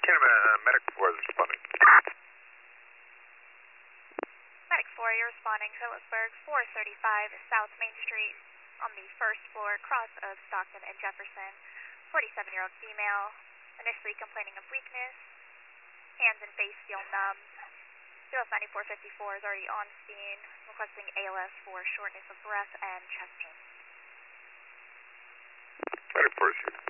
Medic 4 is responding. Medic 4, you're responding. Phillipsburg, 435 South Main Street on the first floor, cross of Stockton and Jefferson. 47-year-old female, initially complaining of weakness, hands and face feel numb. BLS 9454 is already on scene, requesting ALS for shortness of breath and chest pain. Medic 4 is here.